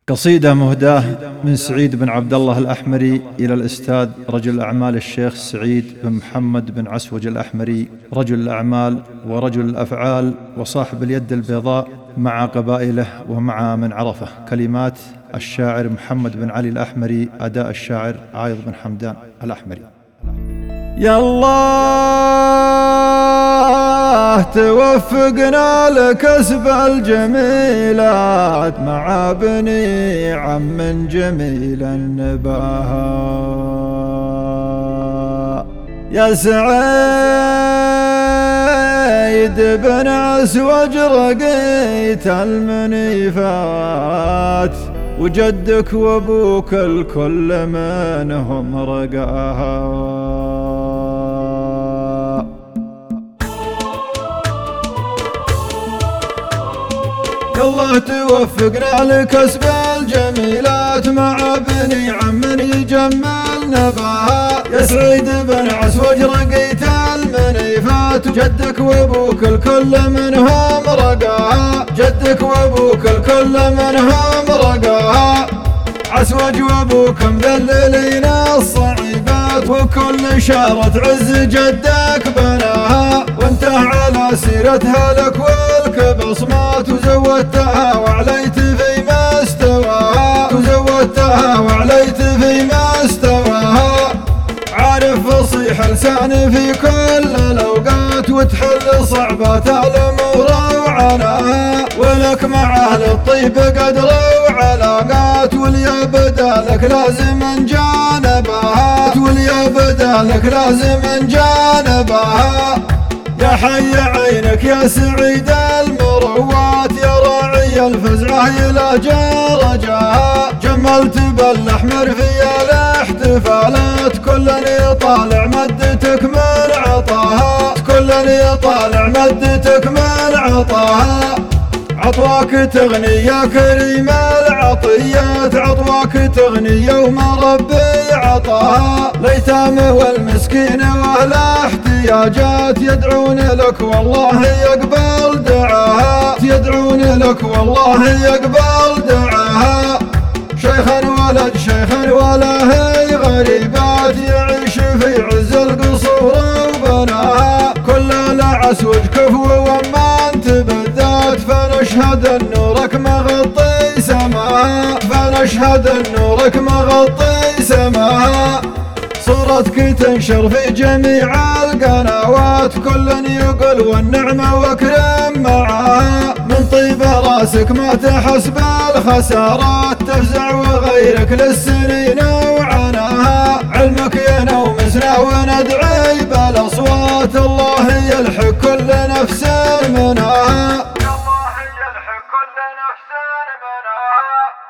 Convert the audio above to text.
قصيدة مهداة من سعيد بن عبد الله الأحمري إلى الأستاذ رجل الأعمال الشيخ سعيد بن محمد بن عسوج الأحمري، رجل الأعمال ورجل الأفعال وصاحب اليد البيضاء، مع قبائله ومع من عرفه. كلمات الشاعر محمد بن علي الأحمري، أداء الشاعر عايض بن حمدان الأحمري. يا الله توفقنا لكسب الجميلات مع بني عم جميل النباهة. يا سعيد بن عسوج رقيت المنيفات، وجدك وابوك الكل منهم رقاها. الله توفقنا لكسب الجميلات مع بني عم يجمل نباها. يا سعيد بن عسوج رقيت المنيفات، جدك وابوك الكل منهم رقاها. جدك وابوك الكل منهم رقاها. عسوج وابوك مذللين الصعيبات، وكل شارة عز جدك بناها. وانت على سيرتها لك والك بصمات، وزودتها وعليت في ما استواها. وزودتها وعليت في ما استواها. عارف فصيح لسان في كل الأوقات، وتحل صعبات الأمور وعناها. ولك مع أهل الطيب قدر وعلاقات، واليا بدالك لازم جانبها. واليا بدالك لازم جانبها. يا حي عينك يا سعيد المروات، يا راعي الفزعة إلى رجاها. جملت بالأحمر في الاحتفالات، كل يطالع مدتك من عطاها. كل يطالع مدتك من عطاها. عطواك تغني يا كريم العطيات، عطواك تغني يوم ربي عطاها. ليتام والمسكين واهل احتياجات، يدعون لك والله يقبل دعاها. يدعون لك والله يقبل دعاها. شيخا ولد شيخا ولا هي غريبات، يعيش في عز القصور وبناها. كل العسوج كفو وما انت بالذات، فنشهد ان نورك مغطي سماها. فنشهد ان نورك مغطي سماها. صورتك تنشر في جميع القنوات، كل يقول والنعمة واكرم معاها. من طيب راسك ما تحس بالخسارات، تفزع وغيرك للسنين وعناها. علمك ينومسنا وندعي بالاصوات، الله يلحق كل نفس منها. الله يلحق كل نفس منها.